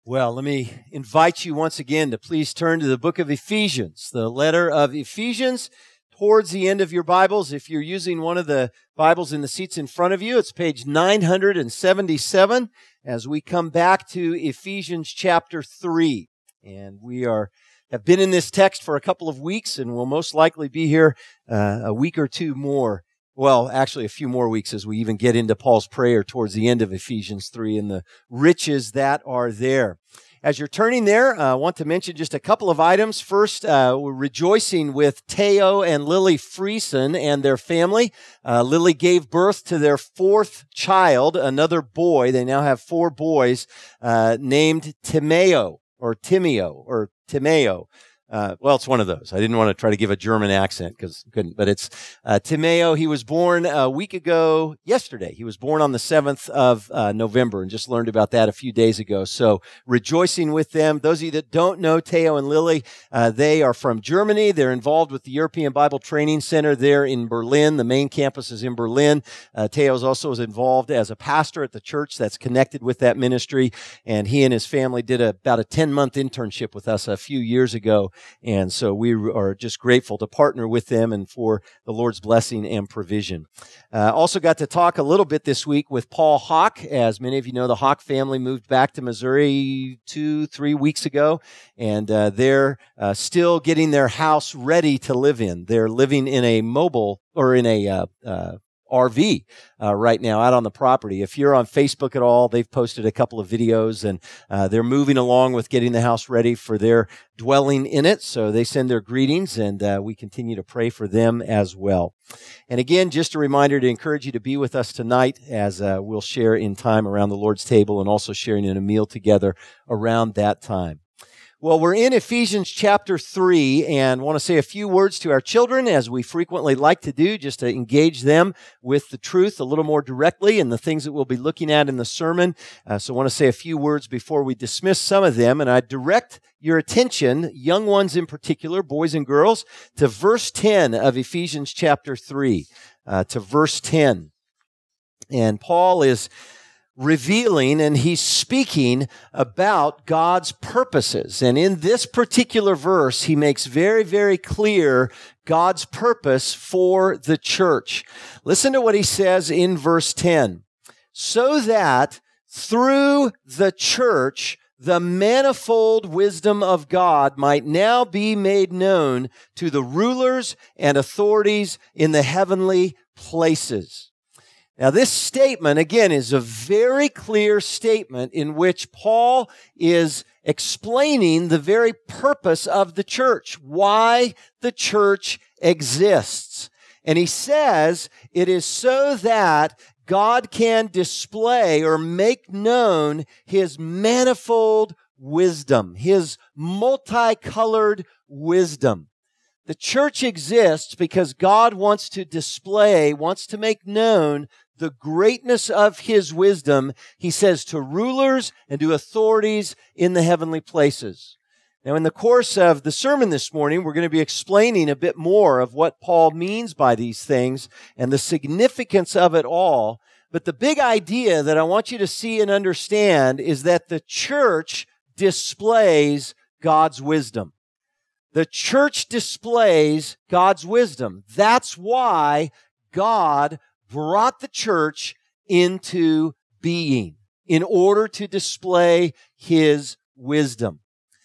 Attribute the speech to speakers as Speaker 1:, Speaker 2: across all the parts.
Speaker 1: Well, let me invite you once again to please turn to the book of Ephesians, the letter of Ephesians, towards the end of your Bibles. If you're using one of the Bibles in the seats in front of you, it's page 977 as we come back to Ephesians chapter 3. And we have been in this text for a couple of weeks and will most likely be here a week or two more. Well, actually a few more weeks as we even get into Paul's prayer towards the end of Ephesians 3 and the riches that are there. As you're turning there, I want to mention just a couple of items. First, we're rejoicing with Teo and Lily Friesen and their family. Lily gave birth to their fourth child, another boy. They now have four boys named Timeo. Well, it's one of those. I didn't want to try to give a German accent because I couldn't, but it's Timeo. He was born a week ago yesterday. He was born on the 7th of November and just learned about that a few days ago. So rejoicing with them. Those of you that don't know Teo and Lily, they are from Germany. They're involved with the European Bible Training Center there in Berlin. The main campus is in Berlin. Teo also is involved as a pastor at the church that's connected with that ministry. And he and his family did about a 10-month internship with us a few years ago. And so we are just grateful to partner with them and for the Lord's blessing and provision. Also got to talk a little bit this week with Paul Hawk. As many of you know, the Hawk family moved back to Missouri 2-3 weeks ago, and they're still getting their house ready to live in. They're living in a RV right now out on the property. If you're on Facebook at all, they've posted a couple of videos, and they're moving along with getting the house ready for their dwelling in it. So they send their greetings, and we continue to pray for them as well. And again, just a reminder to encourage you to be with us tonight as we'll share in time around the Lord's table and also sharing in a meal together around that time. Well, we're in Ephesians chapter 3 and want to say a few words to our children, as we frequently like to do, just to engage them with the truth a little more directly and the things that we'll be looking at in the sermon. So I want to say a few words before we dismiss some of them. And I direct your attention, young ones in particular, boys and girls, to verse 10 of Ephesians chapter 3, to verse 10. And Paul is revealing, and he's speaking about God's purposes. And in this particular verse, he makes very, very clear God's purpose for the church. Listen to what he says in verse 10. So that through the church, the manifold wisdom of God might now be made known to the rulers and authorities in the heavenly places. Now, this statement, again, is a very clear statement in which Paul is explaining the very purpose of the church, why the church exists. And he says it is so that God can display or make known His manifold wisdom, His multicolored wisdom. The church exists because God wants to display, wants to make known the greatness of His wisdom, he says, to rulers and to authorities in the heavenly places. Now, in the course of the sermon this morning, we're going to be explaining a bit more of what Paul means by these things and the significance of it all. But the big idea that I want you to see and understand is that the church displays God's wisdom. The church displays God's wisdom. That's why God brought the church into being, in order to display His wisdom.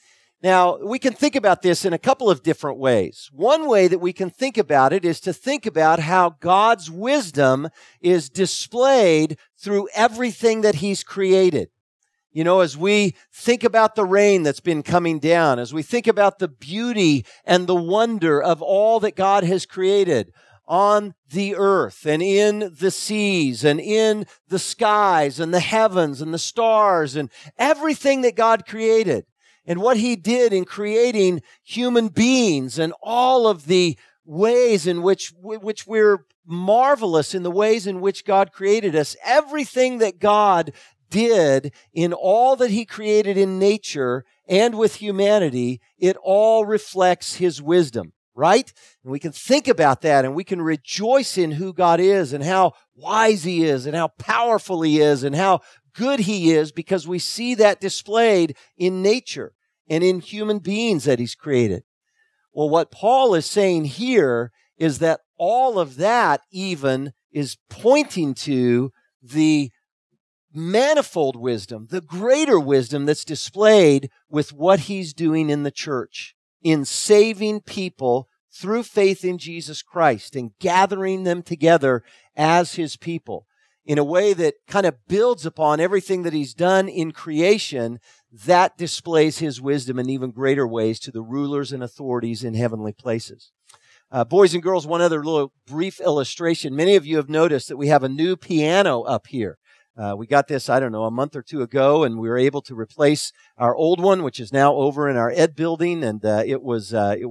Speaker 1: Now, we can think about this in a couple of different ways. One way that we can think about it is to think about how God's wisdom is displayed through everything that He's created. You know, as we think about the rain that's been coming down, as we think about the beauty and the wonder of all that God has created on the earth and in the seas and in the skies and the heavens and the stars and everything that God created, and what He did in creating human beings and all of the ways in which we're marvelous in the ways in which God created us. Everything that God did in all that He created in nature and with humanity, it all reflects His wisdom. right? And we can think about that, and we can rejoice in who God is and how wise He is and how powerful He is and how good He is, because we see that displayed in nature and in human beings that He's created. Well, what Paul is saying here is that all of that even is pointing to the manifold wisdom, the greater wisdom that's displayed with what He's doing in the church, in saving people through faith in Jesus Christ and gathering them together as His people in a way that kind of builds upon everything that He's done in creation. That displays His wisdom in even greater ways to the rulers and authorities in heavenly places. Boys and girls, one other little brief illustration. Many of you have noticed that we have a new piano up here. We got this, a month or two ago, and we were able to replace our old one, which is now over in our ed building, and it was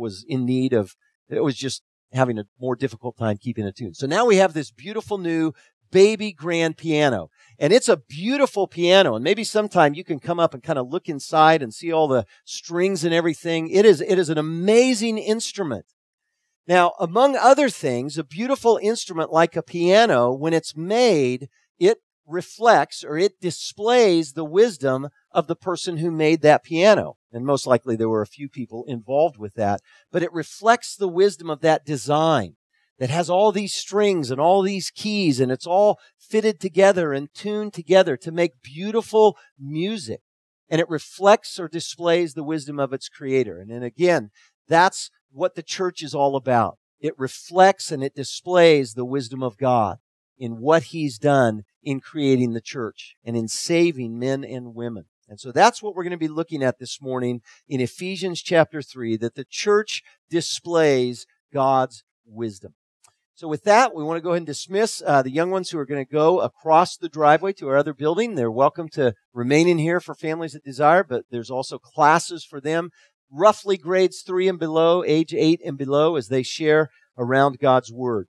Speaker 1: just having a more difficult time keeping it tuned. So now we have this beautiful new baby grand piano, and it's a beautiful piano, and maybe sometime you can come up and kind of look inside and see all the strings and everything. It is an amazing instrument. Now, among other things, a beautiful instrument like a piano, when it's made, it reflects or it displays the wisdom of the person who made that piano. And most likely there were a few people involved with that, but it reflects the wisdom of that design that has all these strings and all these keys, and it's all fitted together and tuned together to make beautiful music. And it reflects or displays the wisdom of its creator. And then again, that's what the church is all about. It reflects and it displays the wisdom of God in what He's done in creating the church and in saving men and women. And so that's what we're going to be looking at this morning in Ephesians chapter 3, that the church displays God's wisdom. So with that, we want to go ahead and dismiss the young ones who are going to go across the driveway to our other building. They're welcome to remain in here for families that desire, but there's also classes for them, roughly grades 3 and below, age 8 and below, as they share around God's Word,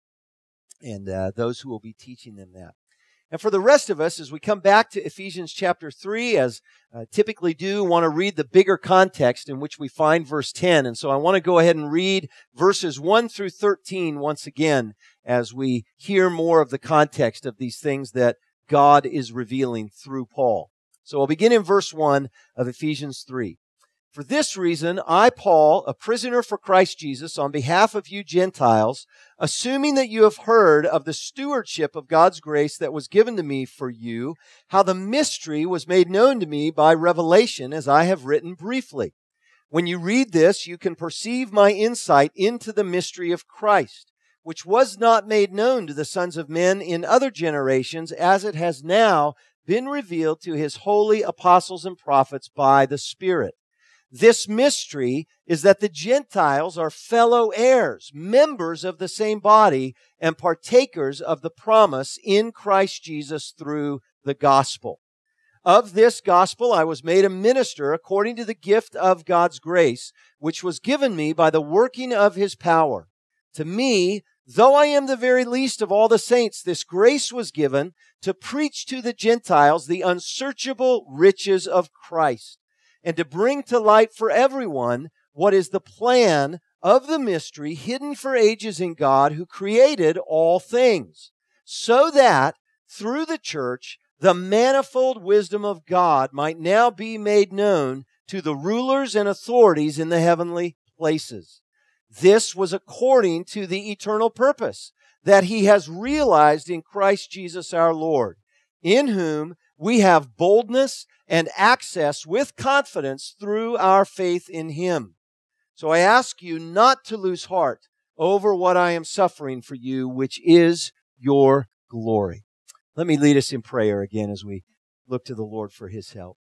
Speaker 1: and those who will be teaching them that. And for the rest of us, as we come back to Ephesians chapter 3, as typically do, want to read the bigger context in which we find verse 10. And so I want to go ahead and read verses 1 through 13 once again as we hear more of the context of these things that God is revealing through Paul. So I'll begin in verse 1 of Ephesians 3. For this reason, I, Paul, a prisoner for Christ Jesus, on behalf of you Gentiles, assuming that you have heard of the stewardship of God's grace that was given to me for you, how the mystery was made known to me by revelation, as I have written briefly. When you read this, you can perceive my insight into the mystery of Christ, which was not made known to the sons of men in other generations, as it has now been revealed to His holy apostles and prophets by the Spirit. This mystery is that the Gentiles are fellow heirs, members of the same body, and partakers of the promise in Christ Jesus through the gospel. Of this gospel I was made a minister according to the gift of God's grace, which was given me by the working of His power. To me, though I am the very least of all the saints, this grace was given to preach to the Gentiles the unsearchable riches of Christ, and to bring to light for everyone what is the plan of the mystery hidden for ages in God who created all things, so that through the church the manifold wisdom of God might now be made known to the rulers and authorities in the heavenly places. This was according to the eternal purpose that He has realized in Christ Jesus our Lord, in whom we have boldness and access with confidence through our faith in Him. So I ask you not to lose heart over what I am suffering for you, which is your glory. Let me lead us in prayer again as we look to the Lord for His help.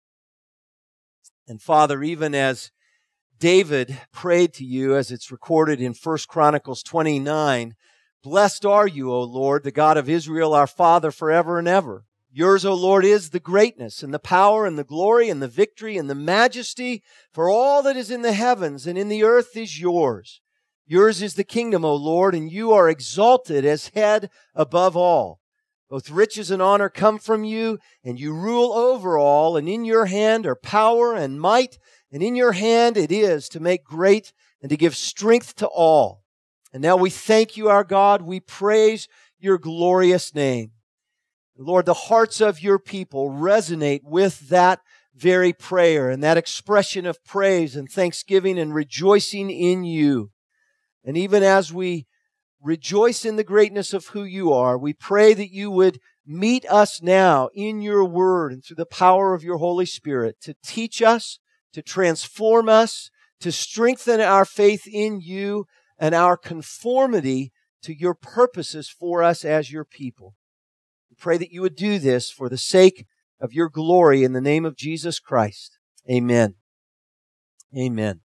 Speaker 1: And Father, even as David prayed to you, as it's recorded in 1 Chronicles 29, blessed are you, O Lord, the God of Israel, our Father, forever and ever. Yours, O Lord, is the greatness and the power and the glory and the victory and the majesty, for all that is in the heavens and in the earth is yours. Yours is the kingdom, O Lord, and you are exalted as head above all. Both riches and honor come from you, and you rule over all, and in your hand are power and might, and in your hand it is to make great and to give strength to all. And now we thank you, our God. We praise your glorious name. Lord, the hearts of your people resonate with that very prayer and that expression of praise and thanksgiving and rejoicing in you. And even as we rejoice in the greatness of who you are, we pray that you would meet us now in your word and through the power of your Holy Spirit to teach us, to transform us, to strengthen our faith in you and our conformity to your purposes for us as your people. We pray that you would do this for the sake of your glory in the name of Jesus Christ. Amen. Amen.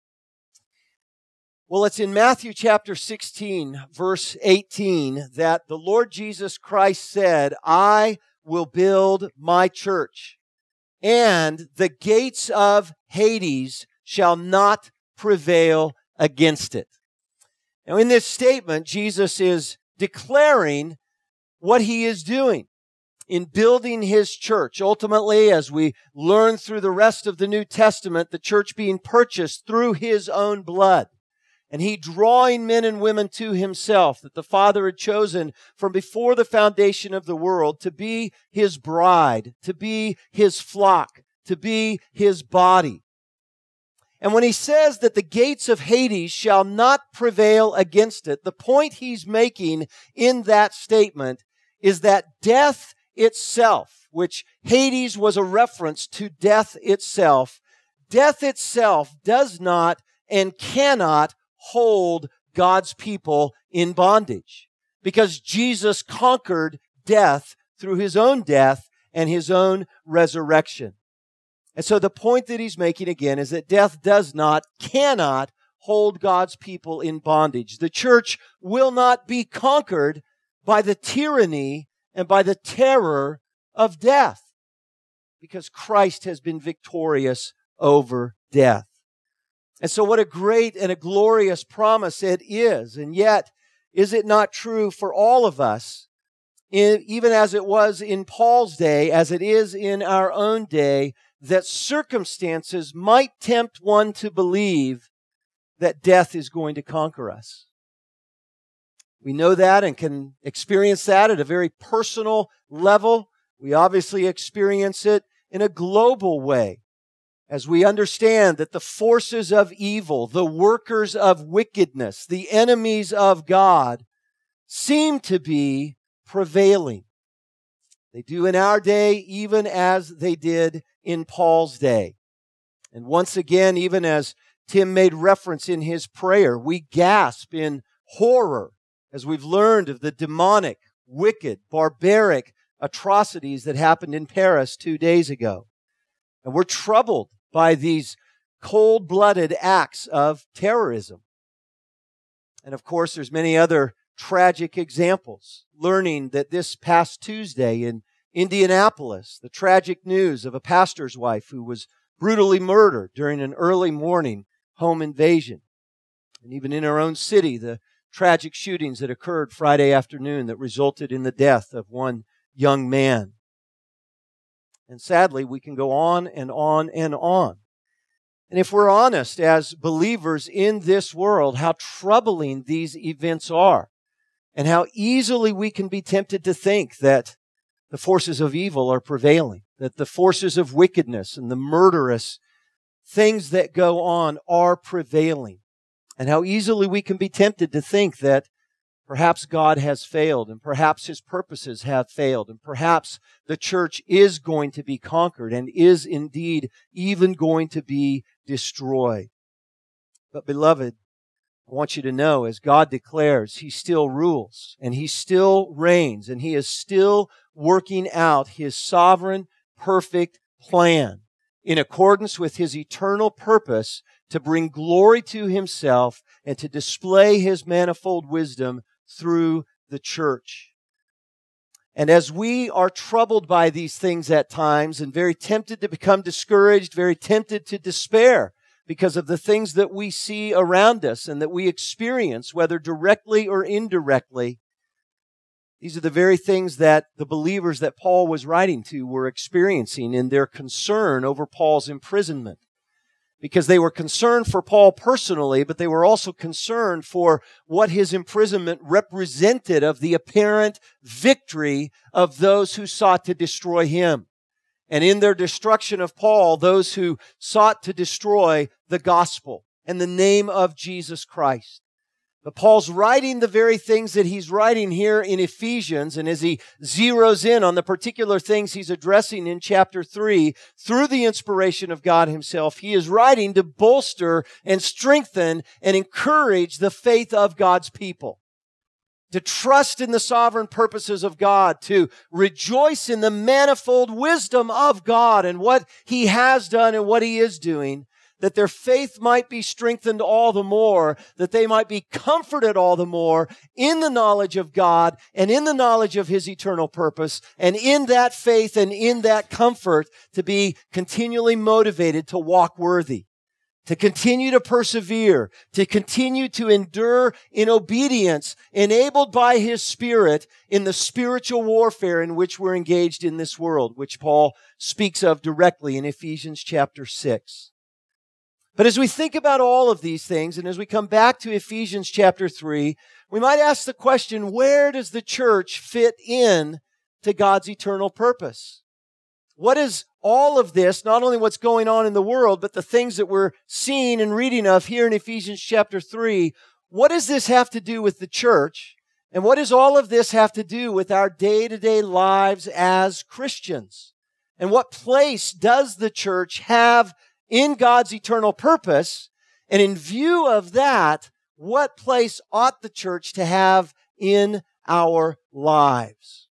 Speaker 1: Well, it's in Matthew chapter 16, verse 18, that the Lord Jesus Christ said, I will build my church, and the gates of Hades shall not prevail against it. Now, in this statement, Jesus is declaring what he is doing in building his church. Ultimately, as we learn through the rest of the New Testament, the church being purchased through his own blood. And he drawing men and women to himself that the Father had chosen from before the foundation of the world to be his bride, to be his flock, to be his body. And when he says that the gates of Hades shall not prevail against it, the point he's making in that statement is that death itself, which Hades was a reference to death itself does not and cannot hold God's people in bondage, because Jesus conquered death through his own death and his own resurrection. And so the point that he's making again is that death cannot hold God's people in bondage. The church will not be conquered by the tyranny and by the terror of death, because Christ has been victorious over death. And so what a great and a glorious promise it is. And yet, is it not true for all of us, even as it was in Paul's day, as it is in our own day, that circumstances might tempt one to believe that death is going to conquer us? We know that and can experience that at a very personal level. We obviously experience it in a global way, as we understand that the forces of evil, the workers of wickedness, the enemies of God, seem to be prevailing. They do in our day, even as they did in Paul's day. And once again, even as Tim made reference in his prayer, we gasp in horror as we've learned of the demonic, wicked, barbaric atrocities that happened in Paris 2 days ago. And we're troubled by these cold-blooded acts of terrorism. And of course, there's many other tragic examples. Learning that this past Tuesday in Indianapolis, the tragic news of a pastor's wife who was brutally murdered during an early morning home invasion. And even in our own city, the tragic shootings that occurred Friday afternoon that resulted in the death of one young man. And sadly, we can go on and on and on. And if we're honest as believers in this world, how troubling these events are, and how easily we can be tempted to think that the forces of evil are prevailing, that the forces of wickedness and the murderous things that go on are prevailing, and how easily we can be tempted to think that perhaps God has failed, and perhaps his purposes have failed, and perhaps the church is going to be conquered and is indeed even going to be destroyed. But beloved, I want you to know, as God declares, he still rules, and he still reigns, and he is still working out his sovereign, perfect plan in accordance with his eternal purpose to bring glory to himself and to display his manifold wisdom through the church. And as we are troubled by these things at times and very tempted to become discouraged, very tempted to despair because of the things that we see around us and that we experience, whether directly or indirectly, these are the very things that the believers that Paul was writing to were experiencing in their concern over Paul's imprisonment. because they were concerned for Paul personally, but they were also concerned for what his imprisonment represented of the apparent victory of those who sought to destroy him. And in their destruction of Paul, those who sought to destroy the gospel and the name of Jesus Christ. But Paul's writing the very things that he's writing here in Ephesians, and as he zeroes in on the particular things he's addressing in chapter 3, through the inspiration of God himself, he is writing to bolster and strengthen and encourage the faith of God's people, to trust in the sovereign purposes of God, to rejoice in the manifold wisdom of God and what He has done and what He is doing, that their faith might be strengthened all the more, that they might be comforted all the more in the knowledge of God and in the knowledge of His eternal purpose, and in that faith and in that comfort to be continually motivated to walk worthy, to continue to persevere, to continue to endure in obedience, enabled by His Spirit in the spiritual warfare in which we're engaged in this world, which Paul speaks of directly in Ephesians chapter 6. But as we think about all of these things, and as we come back to Ephesians chapter 3, we might ask the question, where does the church fit in to God's eternal purpose? What is all of this, not only what's going on in the world, but the things that we're seeing and reading of here in Ephesians chapter 3, what does this have to do with the church? And what does all of this have to do with our day-to-day lives as Christians? And what place does the church have in God's eternal purpose? And in view of that, what place ought the church to have in our lives?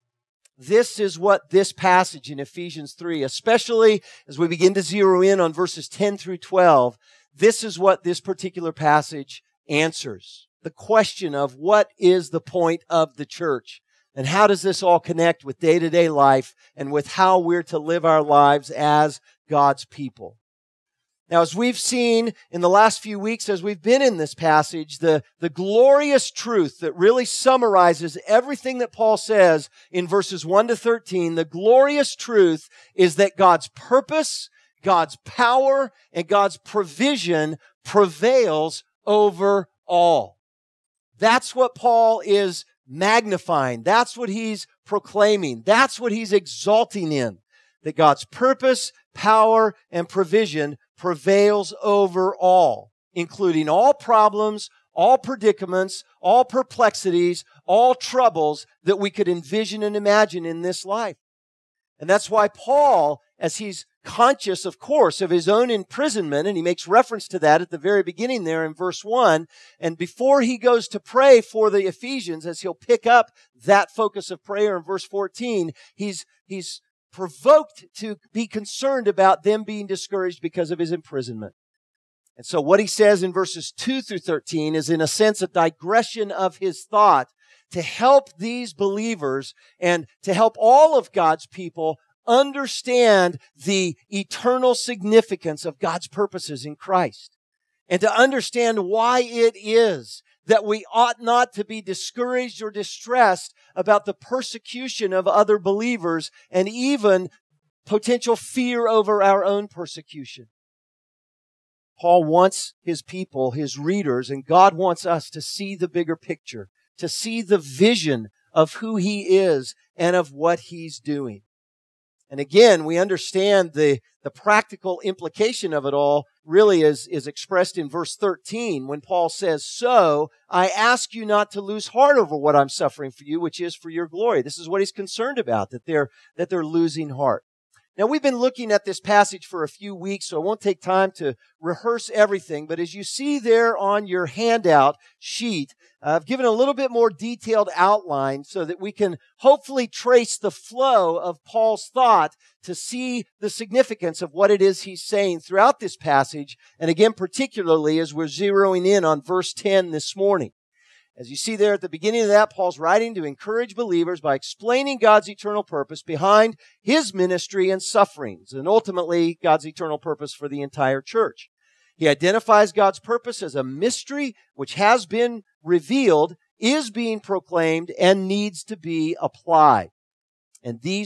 Speaker 1: This is what this passage in Ephesians 3, especially as we begin to zero in on verses 10 through 12, this is what this particular passage answers. The question of what is the point of the church? And how does this all connect with day-to-day life and with how we're to live our lives as God's people? Now, as we've seen in the last few weeks, as we've been in this passage, the glorious truth that really summarizes everything that Paul says in verses 1 to 13, the glorious truth is that God's purpose, God's power, and God's provision prevails over all. That's what Paul is magnifying. That's what he's proclaiming. That's what he's exalting in. That God's purpose, power, and provision prevails over all, including all problems, all predicaments, all perplexities, all troubles that we could envision and imagine in this life. And that's why Paul, as he's conscious, of course, of his own imprisonment, and he makes reference to that at the very beginning there in verse 1, and before he goes to pray for the Ephesians, as he'll pick up that focus of prayer in verse 14, he's provoked to be concerned about them being discouraged because of his imprisonment. And so what he says in verses 2 through 13 is in a sense a digression of his thought to help these believers and to help all of God's people understand the eternal significance of God's purposes in Christ, and to understand why it is that we ought not to be discouraged or distressed about the persecution of other believers and even potential fear over our own persecution. Paul wants his people, his readers, and God wants us to see the bigger picture, to see the vision of who He is and of what He's doing. And again, we understand the practical implication of it all really is expressed in verse 13 when Paul says, "So I ask you not to lose heart over what I'm suffering for you, which is for your glory." This is what he's concerned about, that they're losing heart. Now, we've been looking at this passage for a few weeks, so I won't take time to rehearse everything. But as you see there on your handout sheet, I've given a little bit more detailed outline so that we can hopefully trace the flow of Paul's thought to see the significance of what it is he's saying throughout this passage. And again, particularly as we're zeroing in on verse 10 this morning. As you see there at the beginning of that, Paul's writing to encourage believers by explaining God's eternal purpose behind His ministry and sufferings, and ultimately God's eternal purpose for the entire church. He identifies God's purpose as a mystery which has been revealed, is being proclaimed, and needs to be applied. And these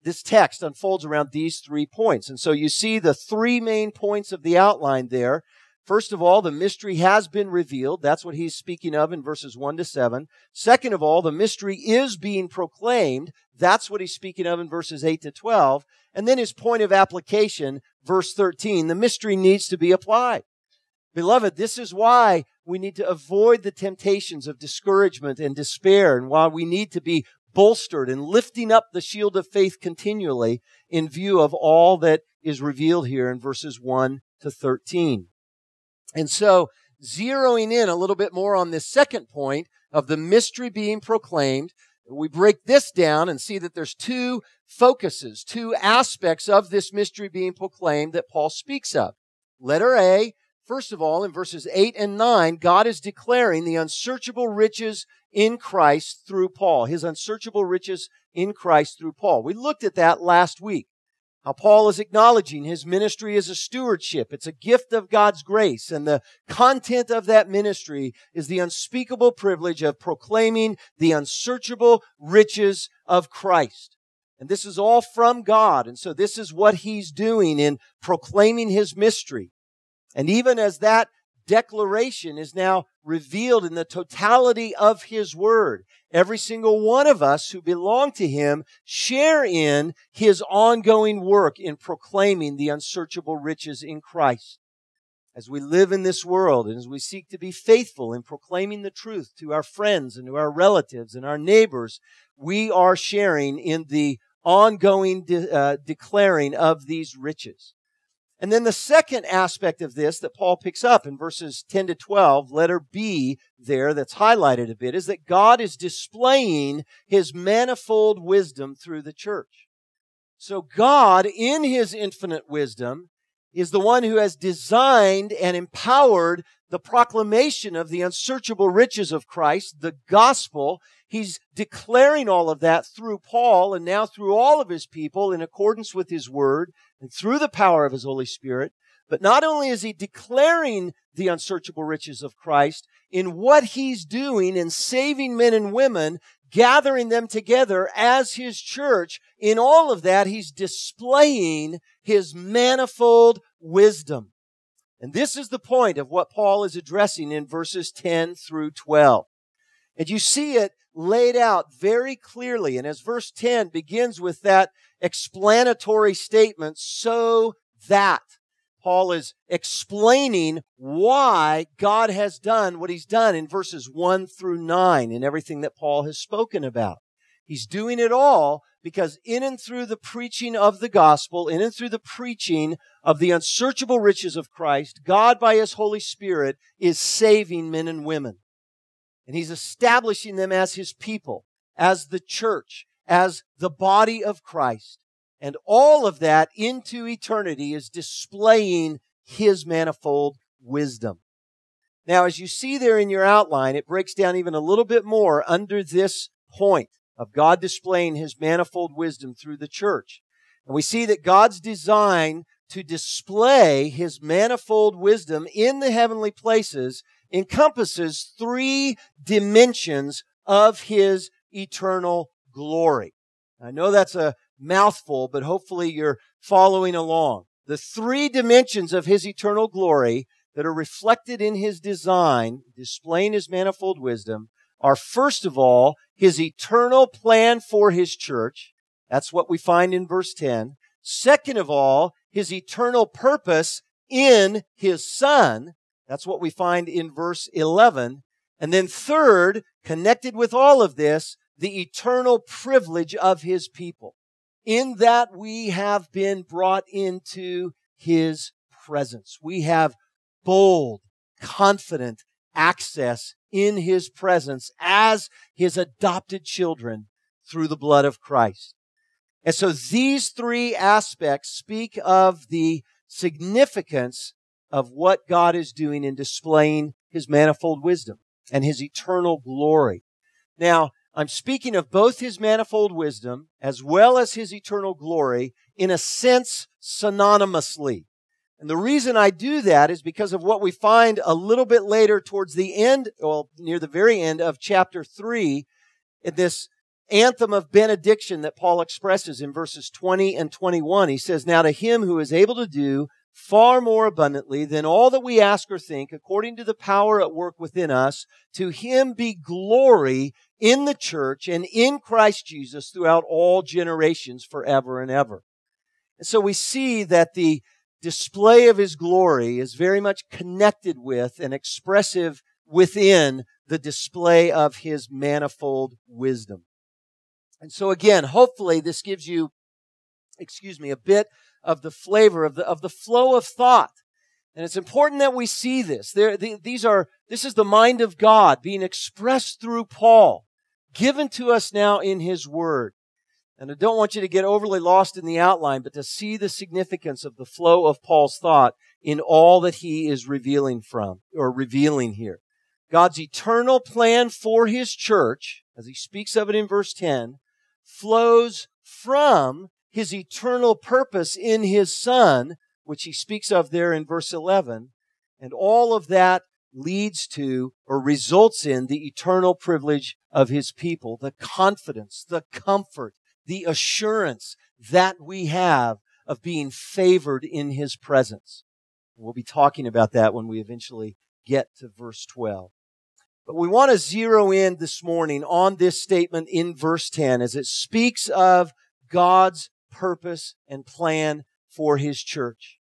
Speaker 1: this text unfolds around these 3 points. And so you see the 3 main points of the outline there. First of all, the mystery has been revealed. That's what he's speaking of in verses 1 to 7. Second of all, the mystery is being proclaimed. That's what he's speaking of in verses 8 to 12. And then his point of application, verse 13, the mystery needs to be applied. Beloved, this is why we need to avoid the temptations of discouragement and despair, and why we need to be bolstered and lifting up the shield of faith continually in view of all that is revealed here in verses 1 to 13. And so, zeroing in a little bit more on this second point of the mystery being proclaimed, we break this down and see that there's 2 focuses, 2 aspects of this mystery being proclaimed that Paul speaks of. Letter A, first of all, in verses 8 and 9, God is declaring the unsearchable riches in Christ through Paul, his unsearchable riches in Christ through Paul. We looked at that last week. How Paul is acknowledging his ministry as a stewardship. It's a gift of God's grace. And the content of that ministry is the unspeakable privilege of proclaiming the unsearchable riches of Christ. And this is all from God. And so this is what he's doing in proclaiming his mystery. And even as that declaration is now revealed in the totality of his word, every single one of us who belong to him share in his ongoing work in proclaiming the unsearchable riches in Christ. As we live in this world and as we seek to be faithful in proclaiming the truth to our friends and to our relatives and our neighbors, we are sharing in the ongoing declaring of these riches. And then the second aspect of this that Paul picks up in verses 10 to 12, letter B there that's highlighted a bit, is that God is displaying his manifold wisdom through the church. So God, in his infinite wisdom, is the one who has designed and empowered the proclamation of the unsearchable riches of Christ, the gospel. He's declaring all of that through Paul and now through all of his people in accordance with his word and through the power of his Holy Spirit. But not only is he declaring the unsearchable riches of Christ in what he's doing in saving men and women, gathering them together as his church, in all of that he's displaying his manifold wisdom. And this is the point of what Paul is addressing in verses 10 through 12. And you see it laid out very clearly. And as verse 10 begins with that explanatory statement, so that Paul is explaining why God has done what he's done in verses 1 through 9 in everything that Paul has spoken about. He's doing it all because in and through the preaching of the gospel, in and through the preaching of the unsearchable riches of Christ, God by his Holy Spirit is saving men and women. And he's establishing them as his people, as the church, as the body of Christ. And all of that into eternity is displaying his manifold wisdom. Now, as you see there in your outline, it breaks down even a little bit more under this point of God displaying his manifold wisdom through the church. And we see that God's design to display his manifold wisdom in the heavenly places encompasses 3 dimensions of his eternal glory. I know that's a mouthful, but hopefully you're following along. The 3 dimensions of his eternal glory that are reflected in his design, displaying his manifold wisdom, are first of all, his eternal plan for his church. That's what we find in verse 10. Second of all, his eternal purpose in his Son. That's what we find in verse 11. And then third, connected with all of this, the eternal privilege of his people. In that we have been brought into his presence. We have bold, confident access in his presence as his adopted children through the blood of Christ. And so these 3 aspects speak of the significance of what God is doing in displaying his manifold wisdom and his eternal glory. Now, I'm speaking of both his manifold wisdom as well as his eternal glory in a sense synonymously. And the reason I do that is because of what we find a little bit later towards the end, well, near the very end of chapter 3, in this anthem of benediction that Paul expresses in verses 20 and 21. He says, "Now to him who is able to do far more abundantly than all that we ask or think, according to the power at work within us, to him be glory in the church and in Christ Jesus throughout all generations forever and ever." And so we see that the display of his glory is very much connected with and expressive within the display of his manifold wisdom. And so again, hopefully this gives you, a bit of the flavor of the flow of thought. And it's important that we see this. This is the mind of God being expressed through Paul, given to us now in his word. And I don't want you to get overly lost in the outline, but to see the significance of the flow of Paul's thought in all that he is revealing here. God's eternal plan for his church, as he speaks of it in verse 10, flows from his eternal purpose in his Son, which he speaks of there in verse 11. And all of that leads to or results in the eternal privilege of his people, the confidence, the comfort, the assurance that we have of being favored in his presence. We'll be talking about that when we eventually get to verse 12. But we want to zero in this morning on this statement in verse 10 as it speaks of God's purpose and plan for his church.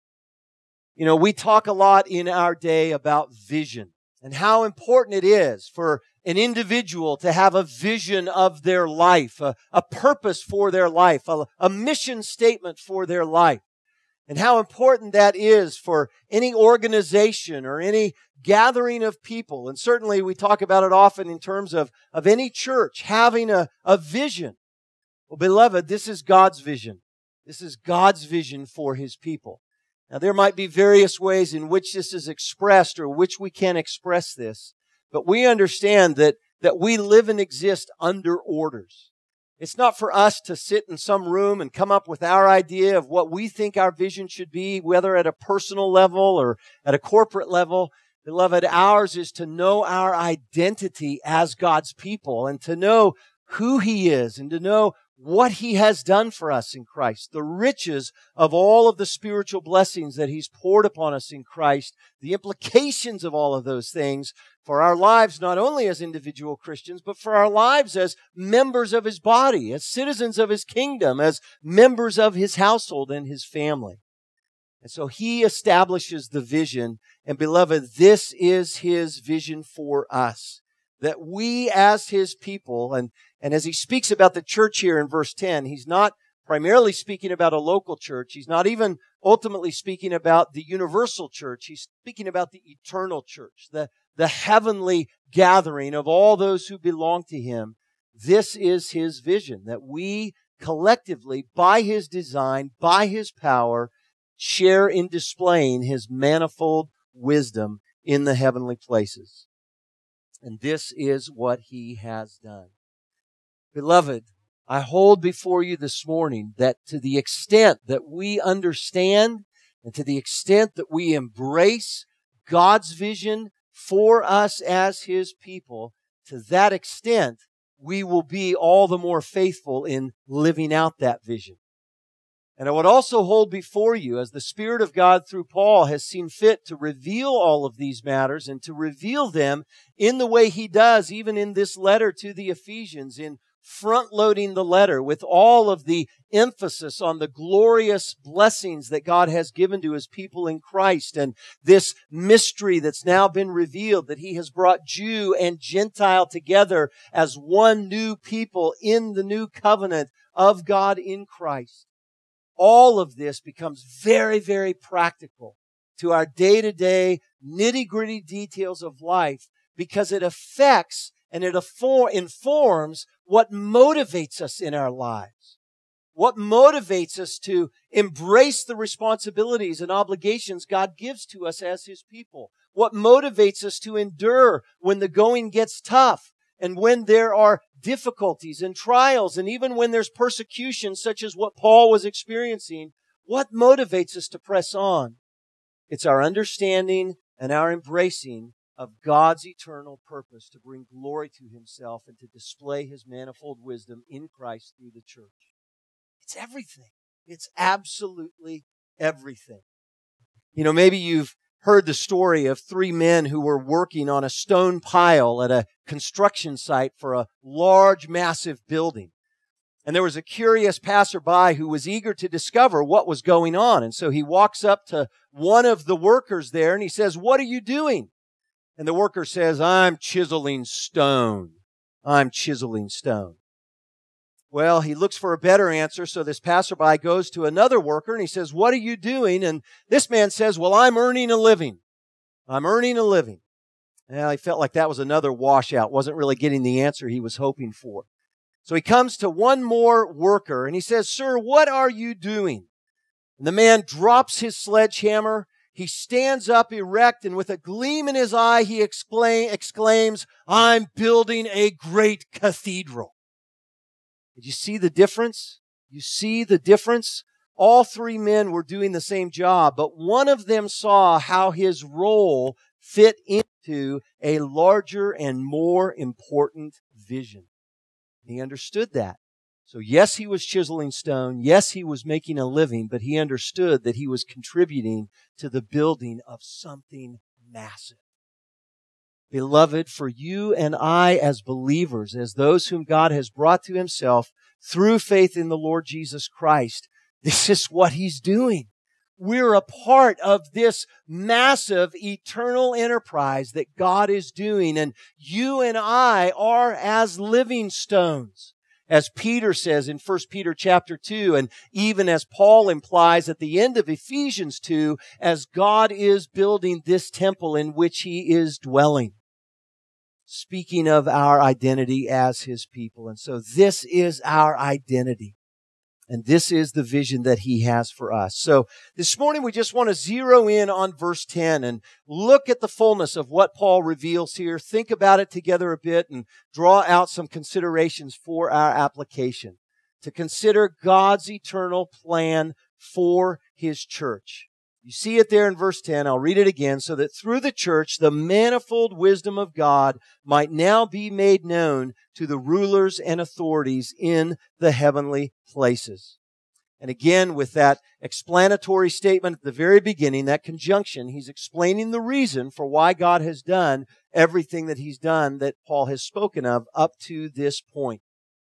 Speaker 1: You know, we talk a lot in our day about vision and how important it is for an individual to have a vision of their life, a purpose for their life, a mission statement for their life, and how important that is for any organization or any gathering of people. And certainly we talk about it often in terms of any church having a vision. Well, beloved, this is God's vision. This is God's vision for his people. Now, there might be various ways in which this is expressed or which we can express this, but we understand that we live and exist under orders. It's not for us to sit in some room and come up with our idea of what we think our vision should be, whether at a personal level or at a corporate level. Beloved, ours is to know our identity as God's people and to know who he is and to know what he has done for us in Christ, the riches of all of the spiritual blessings that he's poured upon us in Christ, the implications of all of those things for our lives, not only as individual Christians, but for our lives as members of his body, as citizens of his kingdom, as members of his household and his family. And so he establishes the vision. And beloved, this is his vision for us, that we as his people, and as he speaks about the church here in verse 10, he's not primarily speaking about a local church. He's not even ultimately speaking about the universal church. He's speaking about the eternal church, the heavenly gathering of all those who belong to him. This is his vision, that we collectively, by his design, by his power, share in displaying his manifold wisdom in the heavenly places. And this is what he has done. Beloved, I hold before you this morning that to the extent that we understand and to the extent that we embrace God's vision for us as his people, to that extent, we will be all the more faithful in living out that vision. And I would also hold before you, as the Spirit of God through Paul has seen fit to reveal all of these matters and to reveal them in the way he does, even in this letter to the Ephesians, in front-loading the letter with all of the emphasis on the glorious blessings that God has given to his people in Christ, and this mystery that's now been revealed, that he has brought Jew and Gentile together as one new people in the new covenant of God in Christ. All of this becomes very, very practical to our day-to-day nitty-gritty details of life because it affects and it informs what motivates us in our lives. What motivates us to embrace the responsibilities and obligations God gives to us as his people. What motivates us to endure when the going gets tough and when there are difficulties and trials and even when there's persecution such as what Paul was experiencing. What motivates us to press on? It's our understanding and our embracing of God's eternal purpose to bring glory to Himself and to display His manifold wisdom in Christ through the church. It's everything. It's absolutely everything. You know, maybe you've heard the story of 3 men who were working on a stone pile at a construction site for a large, massive building. And there was a curious passerby who was eager to discover what was going on. And so he walks up to one of the workers there and he says, "What are you doing?" And the worker says, "I'm chiseling stone. I'm chiseling stone." Well, he looks for a better answer, so this passerby goes to another worker and he says, "What are you doing?" And this man says, "Well, I'm earning a living. I'm earning a living." Well, he felt like that was another washout, wasn't really getting the answer he was hoping for. So he comes to one more worker and he says, "Sir, what are you doing?" And the man drops his sledgehammer. He stands up erect and with a gleam in his eye, he exclaims, "I'm building a great cathedral." Did you see the difference? You see the difference? All 3 men were doing the same job, but one of them saw how his role fit into a larger and more important vision. He understood that. So yes, he was chiseling stone. Yes, he was making a living, but he understood that he was contributing to the building of something massive. Beloved, for you and I as believers, as those whom God has brought to Himself through faith in the Lord Jesus Christ, this is what He's doing. We're a part of this massive eternal enterprise that God is doing, and you and I are as living stones. As Peter says in 1 Peter chapter 2, and even as Paul implies at the end of Ephesians 2, as God is building this temple in which He is dwelling. Speaking of our identity as His people. And so this is our identity. And this is the vision that He has for us. So this morning we just want to zero in on verse 10 and look at the fullness of what Paul reveals here. Think about it together a bit and draw out some considerations for our application. To consider God's eternal plan for His church. You see it there in verse 10. I'll read it again. "So that through the church, the manifold wisdom of God might now be made known to the rulers and authorities in the heavenly places." And again, with that explanatory statement at the very beginning, that conjunction, he's explaining the reason for why God has done everything that He's done that Paul has spoken of up to this point.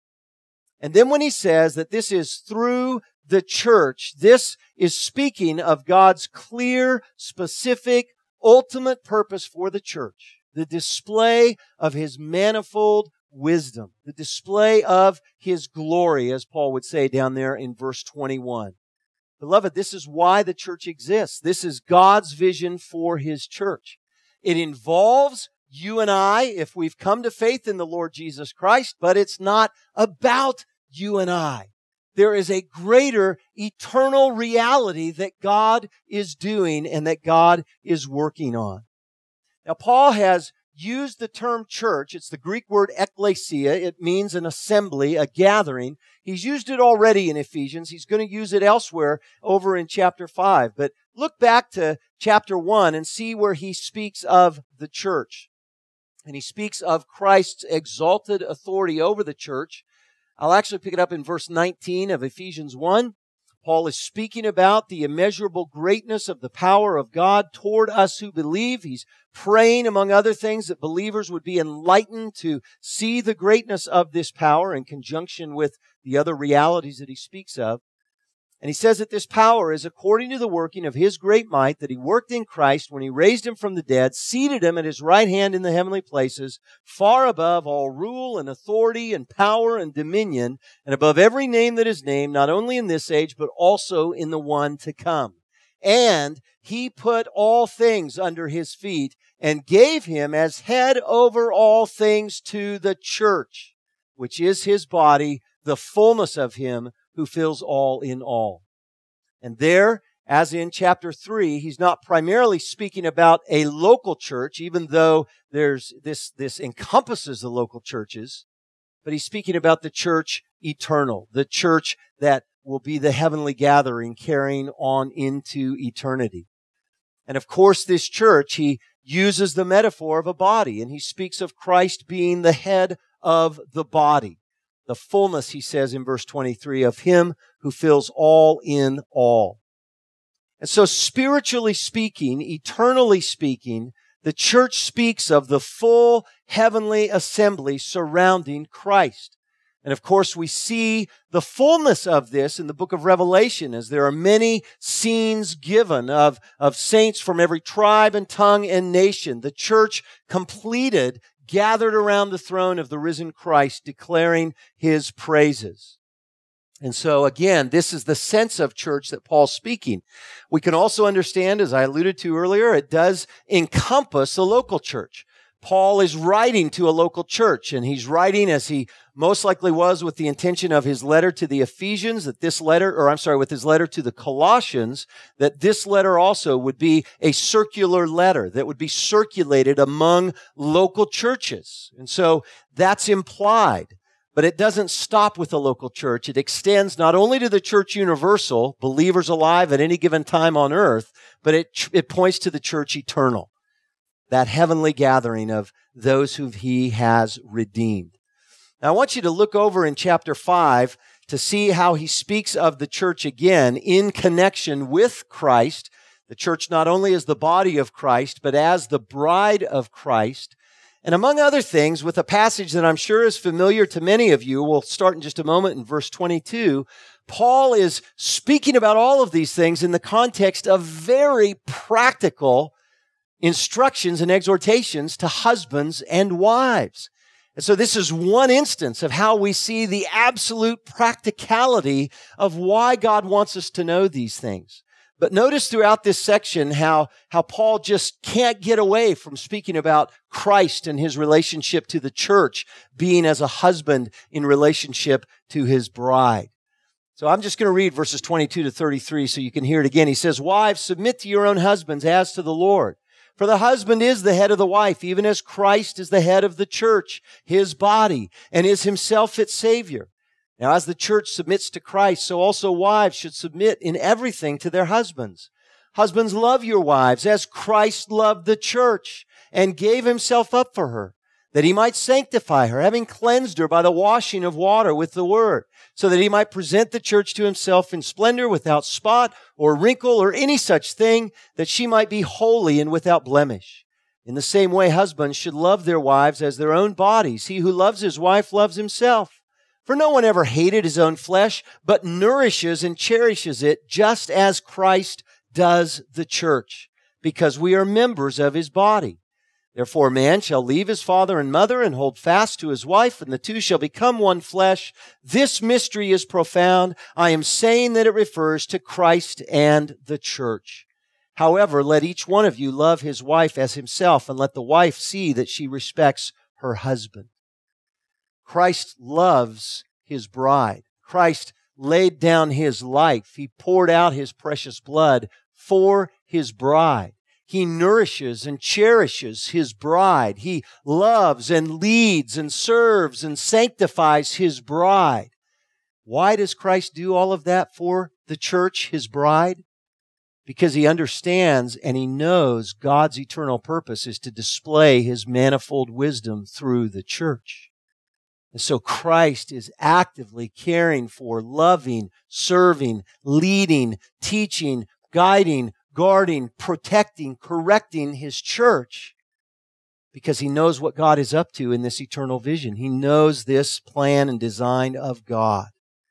Speaker 1: And then when he says that this is through the church, this is speaking of God's clear, specific, ultimate purpose for the church. The display of His manifold wisdom. The display of His glory, as Paul would say down there in verse 21. Beloved, this is why the church exists. This is God's vision for His church. It involves you and I if we've come to faith in the Lord Jesus Christ, but it's not about you and I. There is a greater eternal reality that God is doing and that God is working on. Now, Paul has used the term church. It's the Greek word ekklesia. It means an assembly, a gathering. He's used it already in Ephesians. He's going to use it elsewhere over in chapter 5. But look back to chapter 1 and see where he speaks of the church. And he speaks of Christ's exalted authority over the church. I'll actually pick it up in verse 19 of Ephesians 1. Paul is speaking about the immeasurable greatness of the power of God toward us who believe. He's praying, among other things, that believers would be enlightened to see the greatness of this power in conjunction with the other realities that he speaks of. And he says that this power is according to the working of His great might that He worked in Christ when He raised Him from the dead, seated Him at His right hand in the heavenly places, far above all rule and authority and power and dominion, and above every name that is named, not only in this age, but also in the one to come. And He put all things under His feet and gave Him as head over all things to the church, which is His body, the fullness of Him who fills all in all. And there, as in chapter 3, he's not primarily speaking about a local church, even though there's this encompasses the local churches, but he's speaking about the church eternal, the church that will be the heavenly gathering carrying on into eternity. And of course, this church, he uses the metaphor of a body, and he speaks of Christ being the head of the body. The fullness, he says in verse 23, of him who fills all in all. And so spiritually speaking, eternally speaking, the church speaks of the full heavenly assembly surrounding Christ. And of course, we see the fullness of this in the book of Revelation, as there are many scenes given of saints from every tribe and tongue and nation. The church completed, gathered around the throne of the risen Christ, declaring his praises. And so again, this is the sense of church that Paul's speaking. We can also understand, as I alluded to earlier, it does encompass a local church. Paul is writing to a local church, and he's writing, as he most likely was, with the intention of his letter to the Ephesians, with his letter to the Colossians, that this letter also would be a circular letter that would be circulated among local churches. And so that's implied. But it doesn't stop with the local church. It extends not only to the church universal, believers alive at any given time on earth, but it points to the church eternal, that heavenly gathering of those who he has redeemed. Now, I want you to look over in chapter 5 to see how he speaks of the church again in connection with Christ. The church not only as the body of Christ, but as the bride of Christ. And among other things, with a passage that I'm sure is familiar to many of you, we'll start in just a moment in verse 22, Paul is speaking about all of these things in the context of very practical instructions and exhortations to husbands and wives. And so this is one instance of how we see the absolute practicality of why God wants us to know these things. But notice throughout this section how Paul just can't get away from speaking about Christ and his relationship to the church, being as a husband in relationship to his bride. So I'm just going to read verses 22 to 33 so you can hear it again. He says, "Wives, submit to your own husbands as to the Lord. For the husband is the head of the wife, even as Christ is the head of the church, his body, and is himself its Savior. Now, as the church submits to Christ, so also wives should submit in everything to their husbands. Husbands, love your wives as Christ loved the church and gave himself up for her, that he might sanctify her, having cleansed her by the washing of water with the word, so that he might present the church to himself in splendor, without spot or wrinkle or any such thing, that she might be holy and without blemish. In the same way, husbands should love their wives as their own bodies. He who loves his wife loves himself. For no one ever hated his own flesh, but nourishes and cherishes it, just as Christ does the church, because we are members of his body. Therefore, a man shall leave his father and mother and hold fast to his wife, and the two shall become one flesh. This mystery is profound. I am saying that it refers to Christ and the church. However, let each one of you love his wife as himself, and let the wife see that she respects her husband." Christ loves his bride. Christ laid down his life. He poured out his precious blood for his bride. He nourishes and cherishes his bride. He loves and leads and serves and sanctifies his bride. Why does Christ do all of that for the church, his bride? Because he understands and he knows God's eternal purpose is to display his manifold wisdom through the church. And so Christ is actively caring for, loving, serving, leading, teaching, guiding, guarding, protecting, correcting his church, because he knows what God is up to in this eternal vision. He knows this plan and design of God.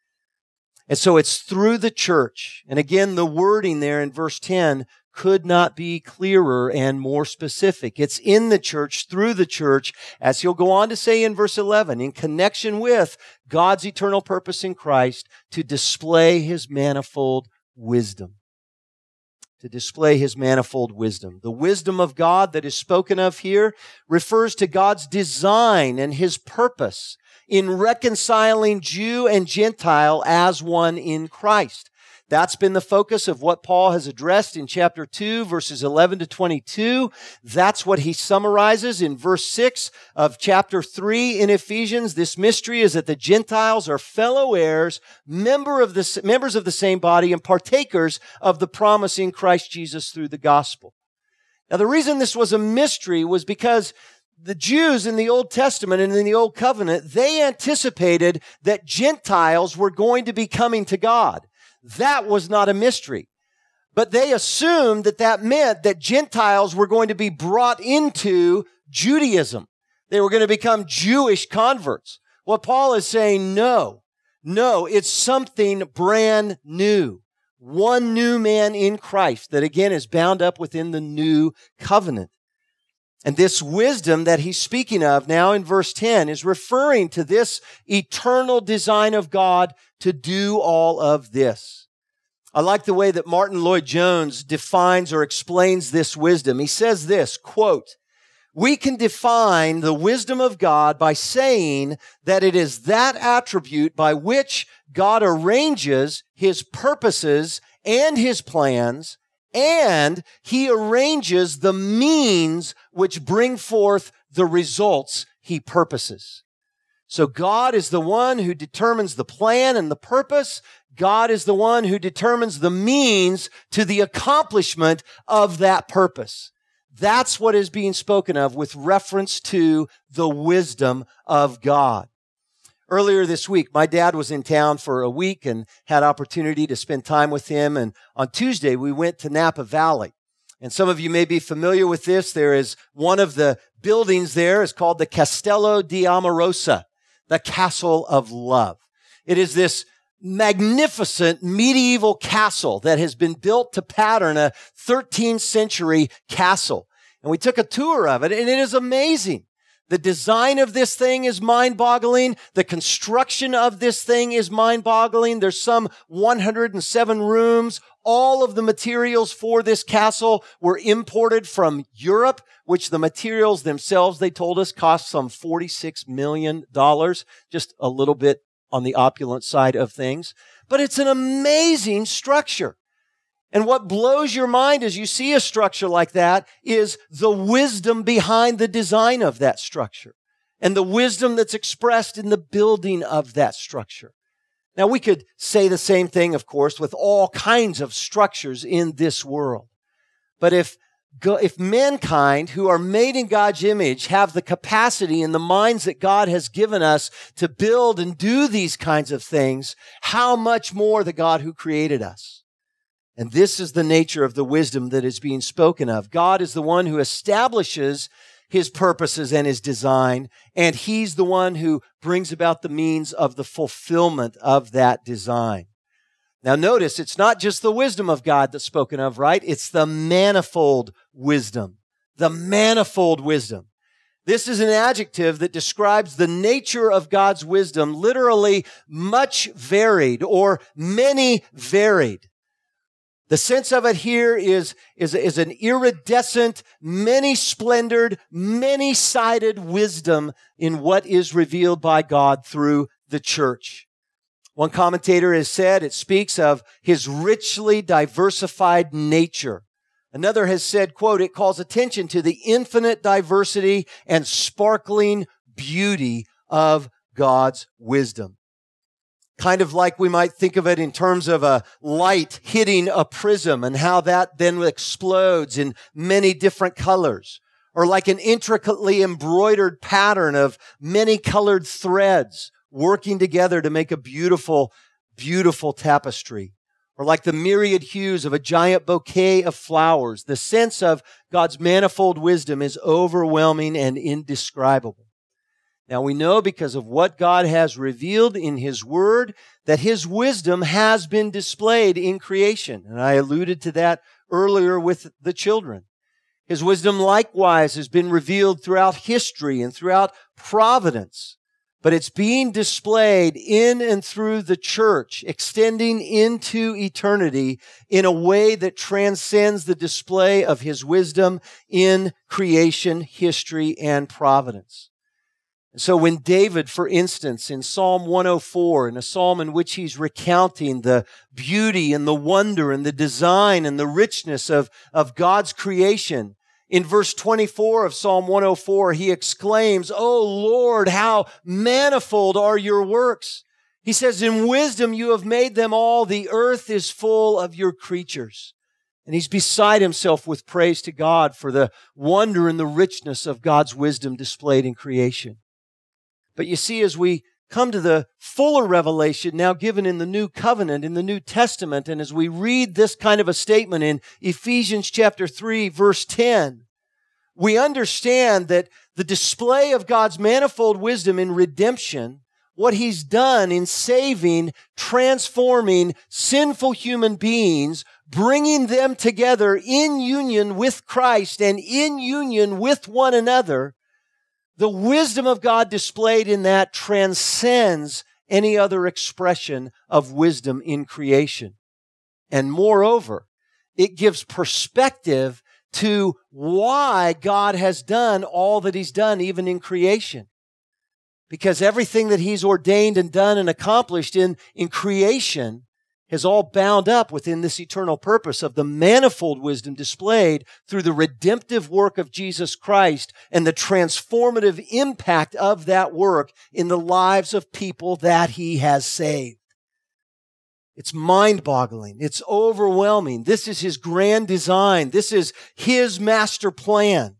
Speaker 1: And so it's through the church. And again, the wording there in verse 10 could not be clearer and more specific. It's in the church, through the church, as he'll go on to say in verse 11, in connection with God's eternal purpose in Christ to display his manifold wisdom. To display his manifold wisdom. The wisdom of God that is spoken of here refers to God's design and his purpose in reconciling Jew and Gentile as one in Christ. That's been the focus of what Paul has addressed in chapter 2, verses 11 to 22. That's what he summarizes in verse 6 of chapter 3 in Ephesians. This mystery is that the Gentiles are fellow heirs, members of the same body, and partakers of the promise in Christ Jesus through the gospel. Now, the reason this was a mystery was because the Jews in the Old Testament and in the Old Covenant, they anticipated that Gentiles were going to be coming to God. That was not a mystery. But they assumed that that meant that Gentiles were going to be brought into Judaism. They were going to become Jewish converts. What Paul is saying, no, it's something brand new. One new man in Christ that again is bound up within the new covenant. And this wisdom that he's speaking of now in verse 10 is referring to this eternal design of God to do all of this. I like the way that Martin Lloyd-Jones defines or explains this wisdom. He says this, quote, "We can define the wisdom of God by saying that it is that attribute by which God arranges his purposes and his plans, and he arranges the means which bring forth the results he purposes." So God is the one who determines the plan and the purpose. God is the one who determines the means to the accomplishment of that purpose. That's what is being spoken of with reference to the wisdom of God. Earlier this week, my dad was in town for a week and had opportunity to spend time with him. And on Tuesday, we went to Napa Valley. And some of you may be familiar with this. There is one of the buildings there is called the Castello di Amorosa, the Castle of Love. It is this magnificent medieval castle that has been built to pattern a 13th century castle. And we took a tour of it, and it is amazing. The design of this thing is mind-boggling. The construction of this thing is mind-boggling. There's some 107 rooms. All of the materials for this castle were imported from Europe, which the materials themselves, they told us, cost some $46 million, just a little bit on the opulent side of things. But it's an amazing structure. And what blows your mind as you see a structure like that is the wisdom behind the design of that structure and the wisdom that's expressed in the building of that structure. Now, we could say the same thing, of course, with all kinds of structures in this world. But if mankind, who are made in God's image, have the capacity and the minds that God has given us to build and do these kinds of things, how much more the God who created us? And this is the nature of the wisdom that is being spoken of. God is the one who establishes his purposes and his design, and he's the one who brings about the means of the fulfillment of that design. Now notice, it's not just the wisdom of God that's spoken of, right? It's the manifold wisdom. The manifold wisdom. This is an adjective that describes the nature of God's wisdom, literally much varied or many varied. The sense of it here is an iridescent, many-splendored, many-sided wisdom in what is revealed by God through the church. One commentator has said it speaks of his richly diversified nature. Another has said, quote, it calls attention to the infinite diversity and sparkling beauty of God's wisdom. Kind of like we might think of it in terms of a light hitting a prism and how that then explodes in many different colors. Or like an intricately embroidered pattern of many colored threads working together to make a beautiful, beautiful tapestry. Or like the myriad hues of a giant bouquet of flowers. The sense of God's manifold wisdom is overwhelming and indescribable. Now we know because of what God has revealed in His Word that His wisdom has been displayed in creation. And I alluded to that earlier with the children. His wisdom likewise has been revealed throughout history and throughout providence. But it's being displayed in and through the church, extending into eternity in a way that transcends the display of His wisdom in creation, history, and providence. So when David, for instance, in Psalm 104, in a psalm in which he's recounting the beauty and the wonder and the design and the richness of God's creation, in verse 24 of Psalm 104, he exclaims, "O Lord, how manifold are your works." He says, "In wisdom you have made them all. The earth is full of your creatures." And he's beside himself with praise to God for the wonder and the richness of God's wisdom displayed in creation. But you see, as we come to the fuller revelation now given in the New Covenant, in the New Testament, and as we read this kind of a statement in Ephesians chapter 3, verse 10, we understand that the display of God's manifold wisdom in redemption, what He's done in saving, transforming sinful human beings, bringing them together in union with Christ and in union with one another, the wisdom of God displayed in that transcends any other expression of wisdom in creation. And moreover, it gives perspective to why God has done all that He's done, even in creation. Because everything that He's ordained and done and accomplished in creation is all bound up within this eternal purpose of the manifold wisdom displayed through the redemptive work of Jesus Christ and the transformative impact of that work in the lives of people that He has saved. It's mind-boggling. It's overwhelming. This is His grand design. This is His master plan.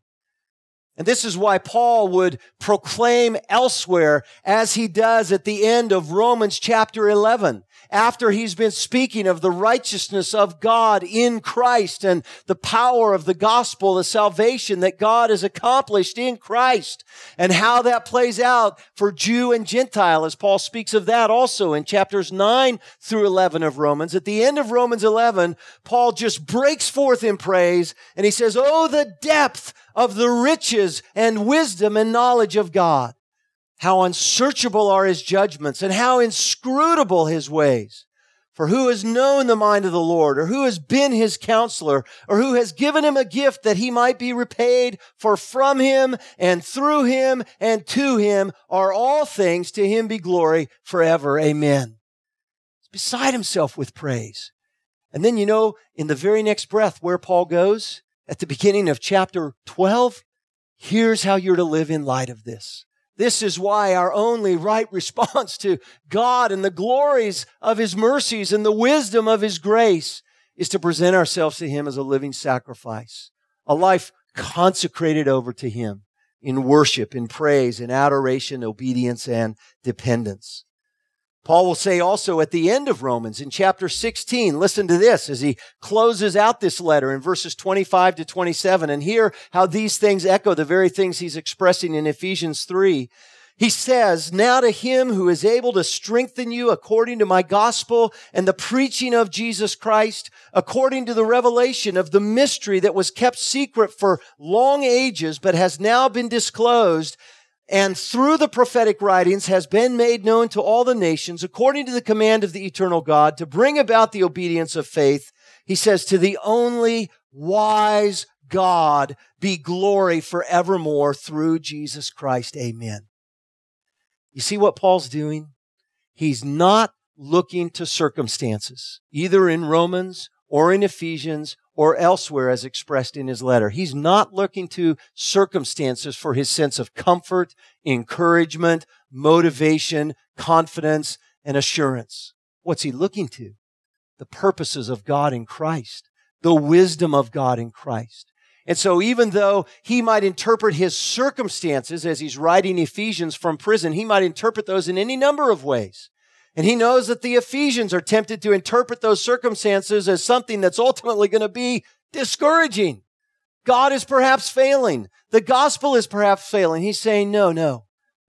Speaker 1: And this is why Paul would proclaim elsewhere, as he does at the end of Romans chapter 11, after he's been speaking of the righteousness of God in Christ and the power of the gospel, the salvation that God has accomplished in Christ, and how that plays out for Jew and Gentile, as Paul speaks of that also in chapters 9 through 11 of Romans. At the end of Romans 11, Paul just breaks forth in praise, and he says, "Oh, the depth of the riches and wisdom and knowledge of God. How unsearchable are His judgments and how inscrutable His ways. For who has known the mind of the Lord, or who has been His counselor, or who has given Him a gift that He might be repaid? For from Him and through Him and to Him are all things. To Him be glory forever. Amen." He's beside himself with praise. And then, in the very next breath where Paul goes, at the beginning of chapter 12, here's how you're to live in light of this. This is why our only right response to God and the glories of His mercies and the wisdom of His grace is to present ourselves to Him as a living sacrifice, a life consecrated over to Him in worship, in praise, in adoration, obedience, and dependence. Paul will say also at the end of Romans in chapter 16, listen to this as he closes out this letter in verses 25 to 27, and hear how these things echo the very things he's expressing in Ephesians 3. He says, "Now to Him who is able to strengthen you according to my gospel and the preaching of Jesus Christ, according to the revelation of the mystery that was kept secret for long ages but has now been disclosed, and through the prophetic writings has been made known to all the nations, according to the command of the eternal God, to bring about the obedience of faith." He says, "To the only wise God be glory forevermore through Jesus Christ. Amen." You see what Paul's doing? He's not looking to circumstances, either in Romans or in Ephesians or elsewhere as expressed in his letter. He's not looking to circumstances for his sense of comfort, encouragement, motivation, confidence, and assurance. What's he looking to? The purposes of God in Christ, the wisdom of God in Christ. And so even though he might interpret his circumstances as he's writing Ephesians from prison, he might interpret those in any number of ways. And he knows that the Ephesians are tempted to interpret those circumstances as something that's ultimately going to be discouraging. God is perhaps failing. The gospel is perhaps failing. He's saying, no.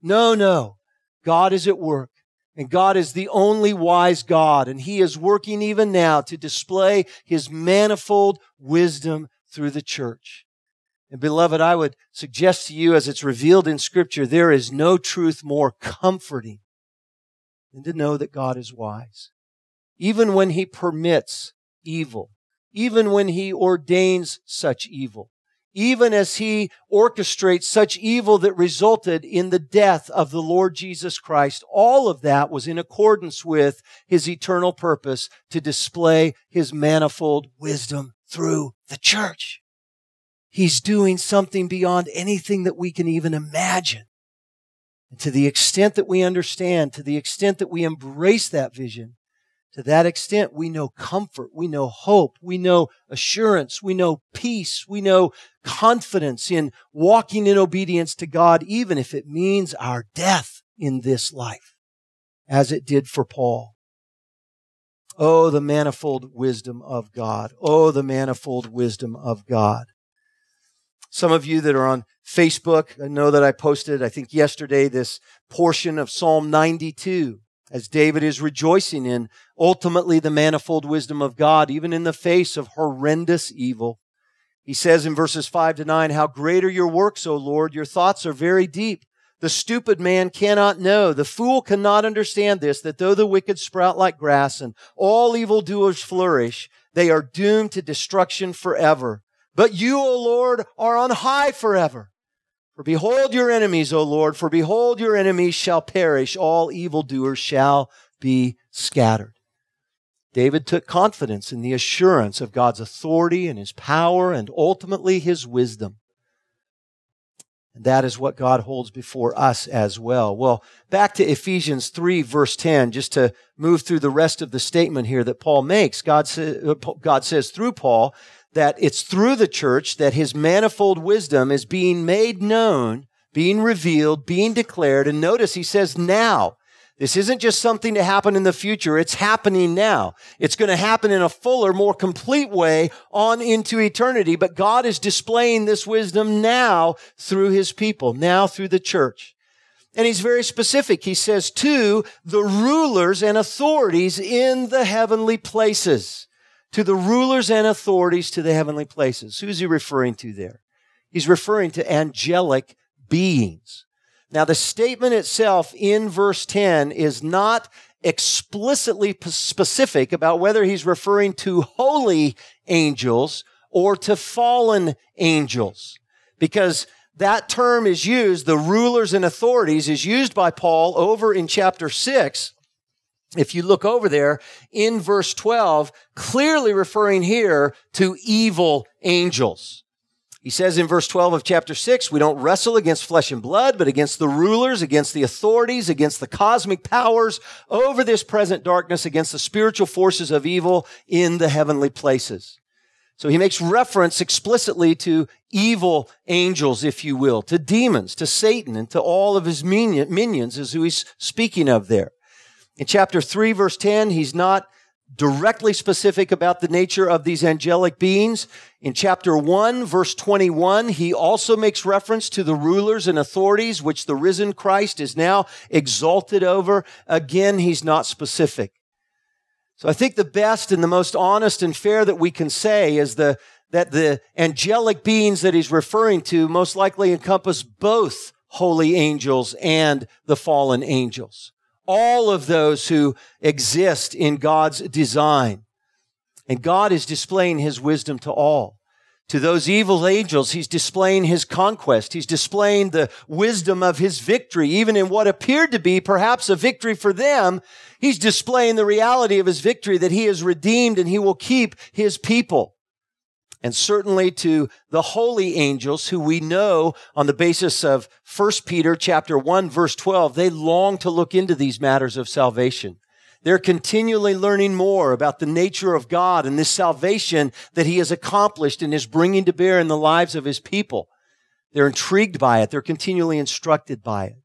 Speaker 1: God is at work. And God is the only wise God. And He is working even now to display His manifold wisdom through the church. And beloved, I would suggest to you, as it's revealed in Scripture, there is no truth more comforting than to know that God is wise. Even when He permits evil, even when He ordains such evil, even as He orchestrates such evil that resulted in the death of the Lord Jesus Christ, all of that was in accordance with His eternal purpose to display His manifold wisdom through the church. He's doing something beyond anything that we can even imagine. And to the extent that we understand, to the extent that we embrace that vision, To that extent, we know comfort, we know hope, we know assurance, we know peace, we know confidence in walking in obedience to God, even if it means our death in this life, as it did for Paul. Oh, the manifold wisdom of God. Oh, the manifold wisdom of God. Some of you that are on Facebook, I know that I posted, I think yesterday, this portion of Psalm 92. As David is rejoicing in ultimately the manifold wisdom of God, even in the face of horrendous evil. He says in verses 5-9, "How great are your works, O Lord! Your thoughts are very deep. The stupid man cannot know. The fool cannot understand this, that though the wicked sprout like grass and all evildoers flourish, they are doomed to destruction forever. But you, O Lord, are on high forever. For behold your enemies, O Lord, for behold your enemies shall perish, all evildoers shall be scattered." David took confidence in the assurance of God's authority and His power and ultimately His wisdom. And that is what God holds before us as well. Well, back to Ephesians 3, verse 10, just to move through the rest of the statement here that Paul makes. God says through Paul, that it's through the church that His manifold wisdom is being made known, being revealed, being declared. And notice he says now. This isn't just something to happen in the future. It's happening now. It's going to happen in a fuller, more complete way on into eternity. But God is displaying this wisdom now through His people, now through the church. And He's very specific. He says to the rulers and authorities in the heavenly places. To the rulers and authorities to the heavenly places. Who's He referring to there? He's referring to angelic beings. Now, the statement itself in verse 10 is not explicitly specific about whether He's referring to holy angels or to fallen angels. Because that term is used, the rulers and authorities, is used by Paul over in chapter 6. If you look over there in verse 12, clearly referring here to evil angels. He says in verse 12 of chapter 6, we don't wrestle against flesh and blood, but against the rulers, against the authorities, against the cosmic powers over this present darkness, against the spiritual forces of evil in the heavenly places. So he makes reference explicitly to evil angels, if you will, to demons, to Satan, and to all of his minions is who he's speaking of there. In chapter 3, verse 10, he's not directly specific about the nature of these angelic beings. In chapter 1, verse 21, he also makes reference to the rulers and authorities, which the risen Christ is now exalted over. Again, he's not specific. So I think the best and the most honest and fair that we can say is that the angelic beings that he's referring to most likely encompass both holy angels and the fallen angels. All of those who exist in God's design. And God is displaying His wisdom to all. To those evil angels, He's displaying His conquest. He's displaying the wisdom of His victory. Even in what appeared to be perhaps a victory for them, He's displaying the reality of His victory, that He has redeemed and He will keep His people. And certainly to the holy angels who we know on the basis of 1 Peter chapter 1, verse 12, they long to look into these matters of salvation. They're continually learning more about the nature of God and this salvation that He has accomplished and is bringing to bear in the lives of His people. They're intrigued by it. They're continually instructed by it.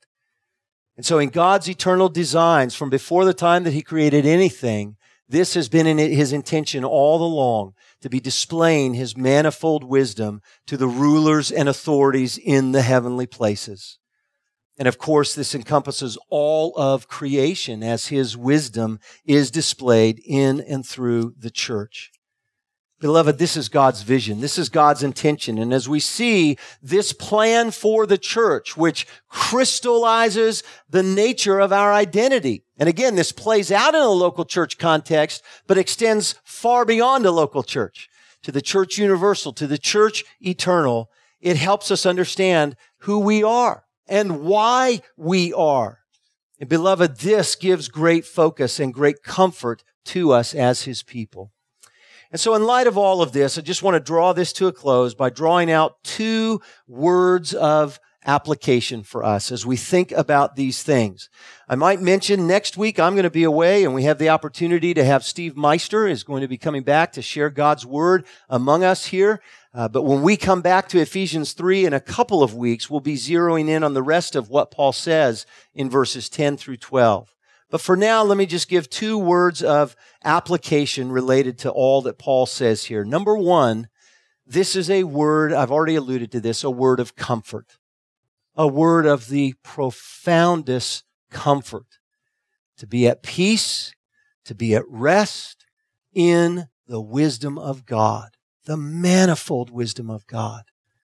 Speaker 1: And so in God's eternal designs, from before the time that He created anything, this has been in His intention all along, to be displaying His manifold wisdom to the rulers and authorities in the heavenly places. And of course, this encompasses all of creation as His wisdom is displayed in and through the church. Beloved, this is God's vision. This is God's intention. And as we see this plan for the church, which crystallizes the nature of our identity. And again, this plays out in a local church context, but extends far beyond a local church, to the church universal, to the church eternal. It helps us understand who we are and why we are. And beloved, this gives great focus and great comfort to us as His people. And so in light of all of this, I just want to draw this to a close by drawing out two words of application for us as we think about these things. I might mention next week I'm going to be away, and we have the opportunity to have Steve Meister is going to be coming back to share God's Word among us here. But when we come back to Ephesians 3 in a couple of weeks, we'll be zeroing in on the rest of what Paul says in verses 10 through 12. But for now, let me just give 2 words of application related to all that Paul says here. Number 1, this is a word, I've already alluded to this, a word of comfort. A word of the profoundest comfort. To be at peace, to be at rest in the wisdom of God. The manifold wisdom of God.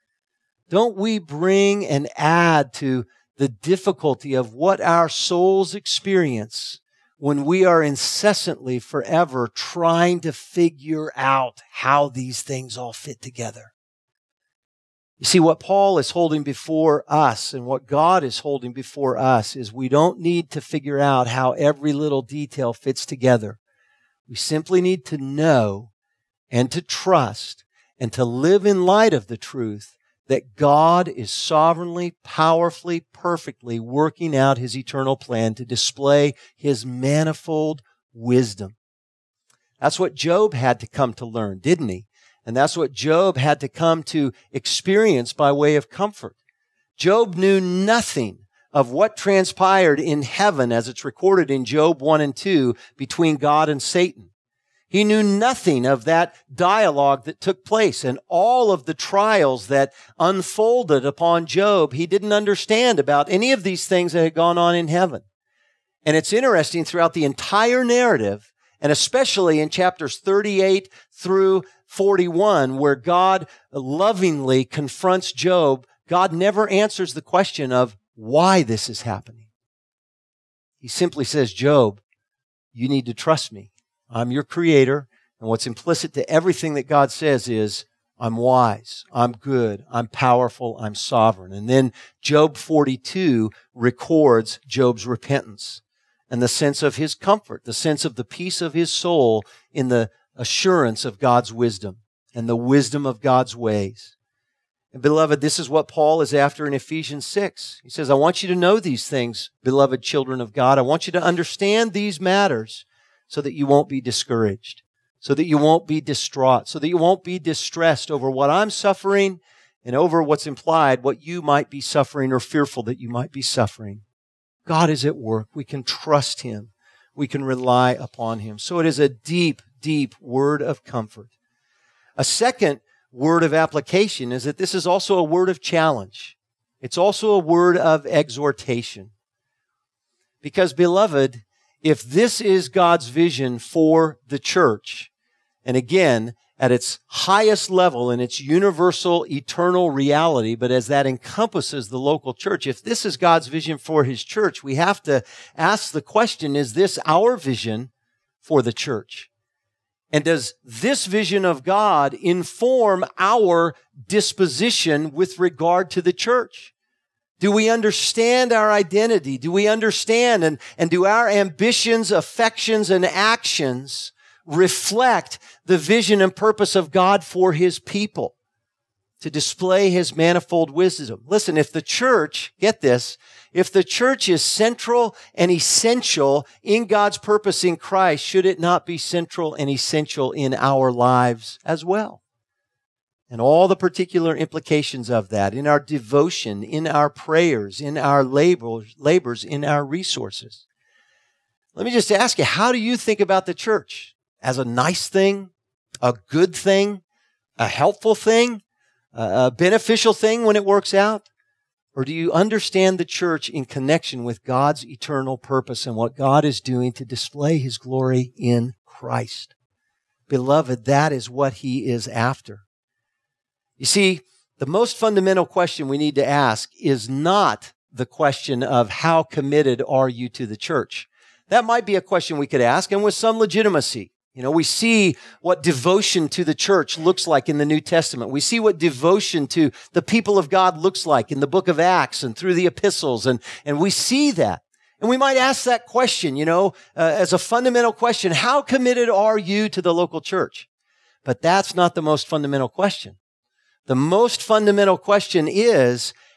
Speaker 1: Don't we bring and add to the difficulty of what our souls experience when we are incessantly, forever trying to figure out how these things all fit together? You see, what Paul is holding before us and what God is holding before us is we don't need to figure out how every little detail fits together. We simply need to know and to trust and to live in light of the truth that God is sovereignly, powerfully, perfectly working out His eternal plan to display His manifold wisdom. That's what Job had to come to learn, didn't he? And that's what Job had to come to experience by way of comfort. Job knew nothing of what transpired in heaven as it's recorded in Job 1 and 2 between God and Satan. He knew nothing of that dialogue that took place and all of the trials that unfolded upon Job. He didn't understand about any of these things that had gone on in heaven. And it's interesting throughout the entire narrative, and especially in chapters 38 through 41, where God lovingly confronts Job, God never answers the question of why this is happening. He simply says, Job, you need to trust me. I'm your creator, and what's implicit to everything that God says is, I'm wise, I'm good, I'm powerful, I'm sovereign. And then Job 42 records Job's repentance and the sense of his comfort, the sense of the peace of his soul in the assurance of God's wisdom and the wisdom of God's ways. And beloved, this is what Paul is after in Ephesians 6. He says, I want you to know these things, beloved children of God. I want you to understand these matters so that you won't be discouraged, so that you won't be distraught, so that you won't be distressed over what I'm suffering and over what's implied, what you might be suffering or fearful that you might be suffering. God is at work. We can trust Him. We can rely upon Him. So it is a deep, deep word of comfort. A second word of application is that this is also a word of challenge. It's also a word of exhortation. Because, beloved, if this is God's vision for the church, and again, at its highest level in its universal, eternal reality, but as that encompasses the local church, if this is God's vision for His church, we have to ask the question, is this our vision for the church? And does this vision of God inform our disposition with regard to the church? Do we understand our identity? Do we understand and do our ambitions, affections, and actions reflect the vision and purpose of God for His people to display His manifold wisdom? Listen, if the church, get this, if the church is central and essential in God's purpose in Christ, should it not be central and essential in our lives as well? And all the particular implications of that in our devotion, in our prayers, in our labors, in our resources. Let me just ask you, how do you think about the church? As a nice thing, a good thing, a helpful thing, a beneficial thing when it works out? Or do you understand the church in connection with God's eternal purpose and what God is doing to display His glory in Christ? Beloved, that is what He is after. You see, the most fundamental question we need to ask is not the question of how committed are you to the church. That might be a question we could ask, and with some legitimacy. You know, we see what devotion to the church looks like in the New Testament. We see what devotion to the people of God looks like in the book of Acts and through the epistles, and we see that. And we might ask that question, as a fundamental question, how committed are you to the local church? But that's not the most fundamental question. The most fundamental question is,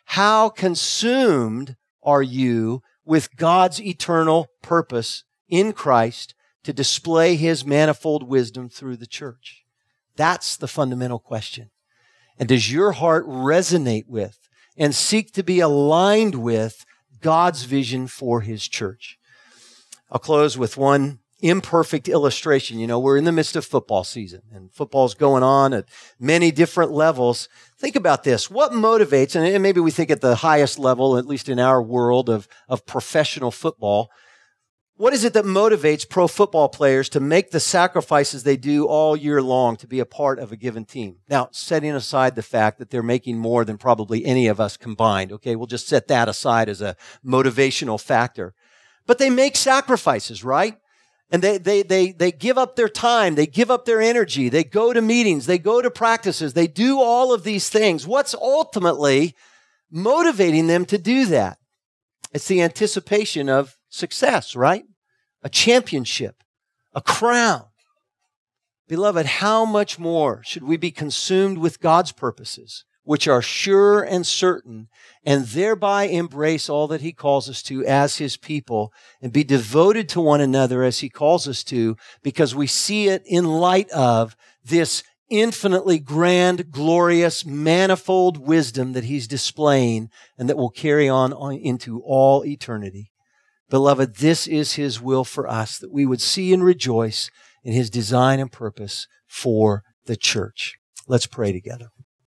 Speaker 1: How consumed are you with God's eternal purpose in Christ to display His manifold wisdom through the church? That's the fundamental question. And does your heart resonate with and seek to be aligned with God's vision for His church? I'll close with one imperfect illustration. You know, we're in the midst of football season, and football's going on at many different levels. Think about this. What motivates, and maybe we think at the highest level, at least in our world of professional football, what is it that motivates pro football players to make the sacrifices they do all year long to be a part of a given team? Now, setting aside the fact that they're making more than probably any of us combined, okay? We'll just set that aside as a motivational factor. But they make sacrifices, right? And they give up their time, they give up their energy, they go to meetings, they go to practices, they do all of these things. What's ultimately motivating them to do that? It's the anticipation of success, right? A championship, a crown. Beloved, how much more should we be consumed with God's purposes, which are sure and certain, and thereby embrace all that He calls us to as His people and be devoted to one another as He calls us to, because we see it in light of this infinitely grand, glorious, manifold wisdom that He's displaying and that will carry on into all eternity. Beloved, this is His will for us, that we would see and rejoice in His design and purpose for the church. Let's pray together.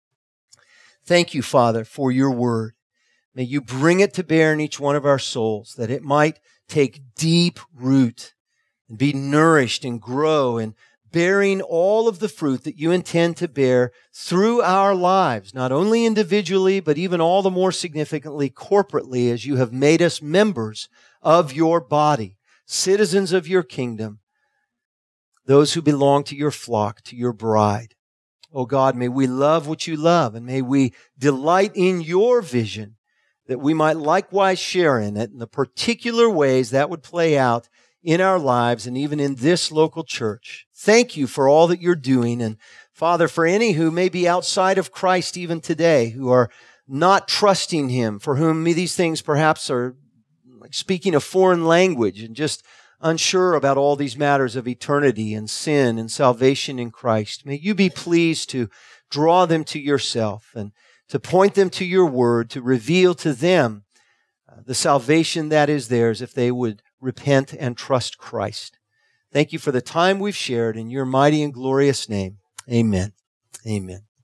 Speaker 1: Thank you, Father, for your word. May you bring it to bear in each one of our souls, that it might take deep root and be nourished and grow and bearing all of the fruit that you intend to bear through our lives, not only individually, but even all the more significantly corporately, as you have made us members of your body, citizens of your kingdom, those who belong to your flock, to your bride. Oh God, may we love what you love, and may we delight in your vision, that we might likewise share in it in the particular ways that would play out in our lives and even in this local church. Thank you for all that you're doing. And Father, for any who may be outside of Christ even today, who are not trusting Him, for whom these things perhaps are like speaking a foreign language and just unsure about all these matters of eternity and sin and salvation in Christ, may you be pleased to draw them to yourself and to point them to your word, to reveal to them the salvation that is theirs if they would repent and trust Christ. Thank you for the time we've shared in your mighty and glorious name. Amen. Amen.